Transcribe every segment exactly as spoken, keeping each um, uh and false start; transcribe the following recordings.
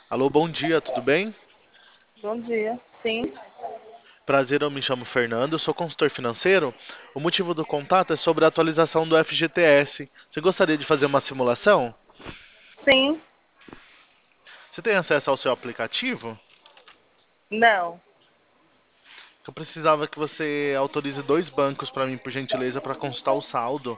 Alô, bom dia, tudo bem? Bom dia. Sim, Prazer, eu me chamo Fernando, eu sou consultor financeiro. O motivo do contato é sobre a atualização do F G T S. Você gostaria de fazer uma simulação? sim, Você tem acesso ao seu aplicativo? não. Eu precisava que você autorize dois bancos para mim, por gentileza, para consultar o saldo.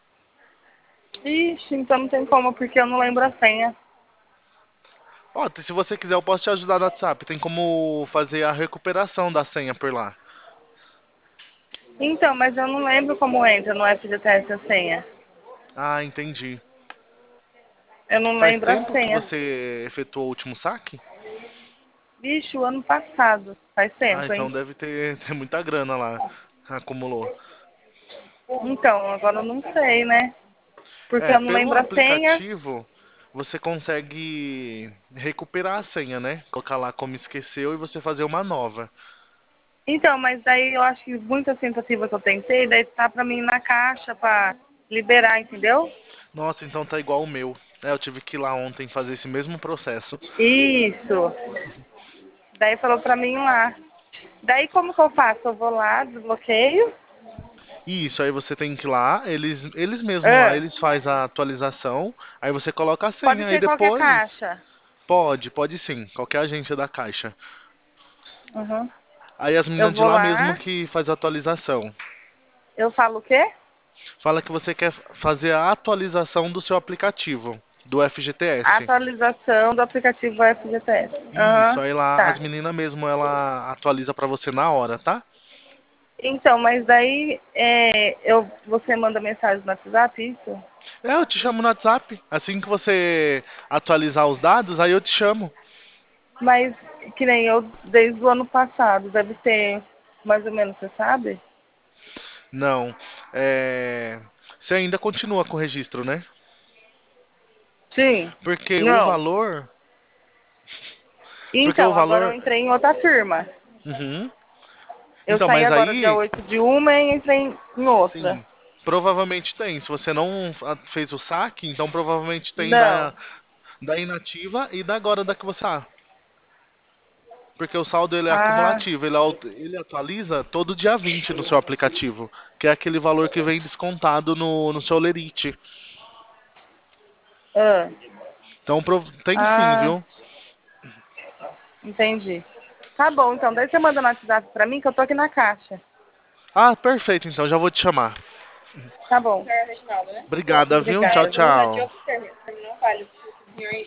Ixi, então não tem como, porque eu não lembro a senha. Ó, se você quiser, eu posso te ajudar no WhatsApp. Tem como fazer a recuperação da senha por lá. Então, mas eu não lembro como entra no F G T S a senha. Ah, entendi. Eu não Faz lembro a tempo que senha. você efetuou o último saque? Vixe, o ano passado. Faz Ah, tempo, então hein? deve ter, ter muita grana lá. Acumulou. Então, agora eu não sei, né? Porque É, eu não pelo lembro a senha. aplicativo, você consegue recuperar a senha, né? Colocar lá como esqueceu e você fazer uma nova. Então, mas daí eu acho que muitas tentativas que eu tentei, daí tá pra mim na caixa pra liberar, entendeu? Nossa, então tá igual o meu. É, eu tive que ir lá ontem fazer esse mesmo processo. Isso. Daí falou pra mim lá. Daí como que eu faço? Eu vou lá, desbloqueio. E isso, aí você tem que ir lá, eles, eles mesmos lá, Ah, eles fazem a atualização, aí você coloca a pode senha, aí ser qualquer depois caixa. pode, pode sim, qualquer agência da Caixa. Uhum. Aí as Eu meninas de vou lá mesmo lá, que faz a atualização. eu falo o quê? Fala que você quer fazer a atualização do seu aplicativo, do F G T S. Atualização do aplicativo F G T S. Isso, Aham, aí lá as tá. meninas mesmo, ela atualiza pra você na hora, tá? Então, mas daí é, eu, você manda mensagem no WhatsApp, isso? É, eu te chamo no WhatsApp. Assim que você atualizar os dados, aí eu te chamo. Mas que nem eu desde o ano passado, deve ter mais ou menos, você sabe? Não. É... Você ainda continua com o registro, né? Sim. Porque o Não. valor. Porque o Então, agora eu valor. entrei em outra firma. Uhum. Eu Então, saí mas agora dia aí, oito de uma e entrei em outra. sim, provavelmente tem. Se você não fa- fez o saque, então provavelmente tem da, Não. da inativa e da agora da que você tá. Porque o saldo ele é Ah, acumulativo, ele, au- ele atualiza todo dia vinte no seu aplicativo, que é aquele valor que vem descontado no, no seu Lerite. ah, Então prov- tem sim, ah, viu? entendi. Tá bom, então. Daí você manda no WhatsApp pra mim que eu tô aqui na caixa. Ah, perfeito, então já vou te chamar. Tá bom. Obrigada, viu? Tchau, Obrigada, viu? tchau.